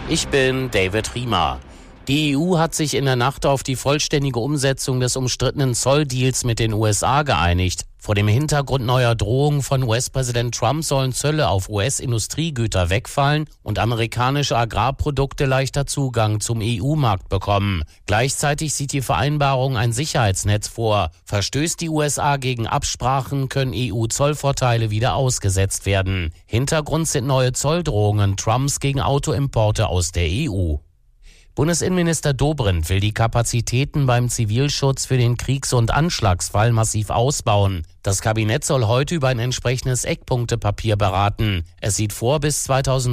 Ich bin David Riemer. Die EU hat sich in der Nacht auf die vollständige Umsetzung des umstrittenen Zolldeals mit den USA geeinigt. Vor dem Hintergrund neuer Drohungen von US-Präsident Trump sollen Zölle auf US-Industriegüter wegfallen und amerikanische Agrarprodukte leichter Zugang zum EU-Markt bekommen. Gleichzeitig sieht die Vereinbarung ein Sicherheitsnetz vor. Verstößt die USA gegen Absprachen, können EU-Zollvorteile wieder ausgesetzt werden. Hintergrund sind neue Zolldrohungen Trumps gegen Autoimporte aus der EU. Bundesinnenminister Dobrindt will die Kapazitäten beim Zivilschutz für den Kriegs- und Anschlagsfall massiv ausbauen. Das Kabinett soll heute über ein entsprechendes Eckpunktepapier beraten. Es sieht vor, bis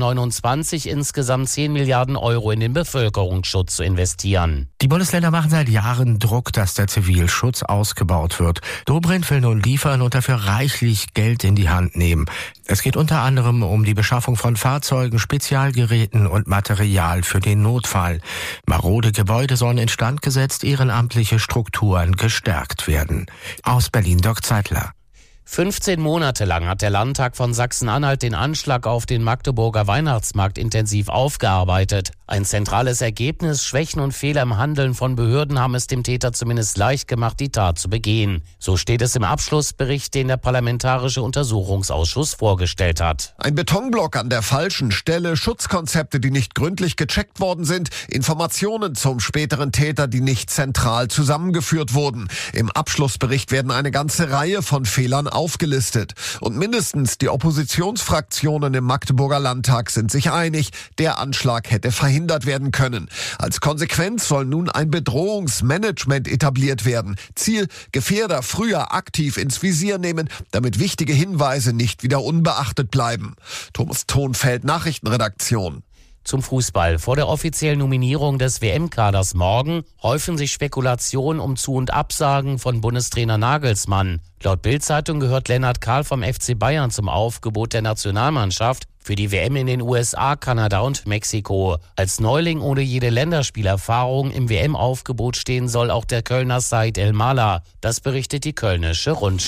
2029 insgesamt 10 Milliarden Euro in den Bevölkerungsschutz zu investieren. Die Bundesländer machen seit Jahren Druck, dass der Zivilschutz ausgebaut wird. Dobrindt will nun liefern und dafür reichlich Geld in die Hand nehmen. Es geht unter anderem um die Beschaffung von Fahrzeugen, Spezialgeräten und Material für den Notfall. Marode Gebäude sollen instand gesetzt, ehrenamtliche Strukturen gestärkt werden. Aus Berlin, Dirk Zeitler. 15 Monate lang hat der Landtag von Sachsen-Anhalt den Anschlag auf den Magdeburger Weihnachtsmarkt intensiv aufgearbeitet. Ein zentrales Ergebnis: Schwächen und Fehler im Handeln von Behörden haben es dem Täter zumindest leicht gemacht, die Tat zu begehen. So steht es im Abschlussbericht, den der Parlamentarische Untersuchungsausschuss vorgestellt hat. Ein Betonblock an der falschen Stelle, Schutzkonzepte, die nicht gründlich gecheckt worden sind, Informationen zum späteren Täter, die nicht zentral zusammengeführt wurden. Im Abschlussbericht werden eine ganze Reihe von Fehlern aufgelistet. Und mindestens die Oppositionsfraktionen im Magdeburger Landtag sind sich einig, der Anschlag hätte verhindert werden können. Als Konsequenz soll nun ein Bedrohungsmanagement etabliert werden. Ziel: Gefährder früher aktiv ins Visier nehmen, damit wichtige Hinweise nicht wieder unbeachtet bleiben. Thomas Thonfeld, Nachrichtenredaktion. Zum Fußball. Vor der offiziellen Nominierung des WM-Kaders morgen häufen sich Spekulationen um Zu- und Absagen von Bundestrainer Nagelsmann. Laut Bild-Zeitung gehört Lennart Kahl vom FC Bayern zum Aufgebot der Nationalmannschaft für die WM in den USA, Kanada und Mexiko. Als Neuling ohne jede Länderspielerfahrung im WM-Aufgebot stehen soll auch der Kölner Said El-Mala. Das berichtet die Kölnische Rundschau.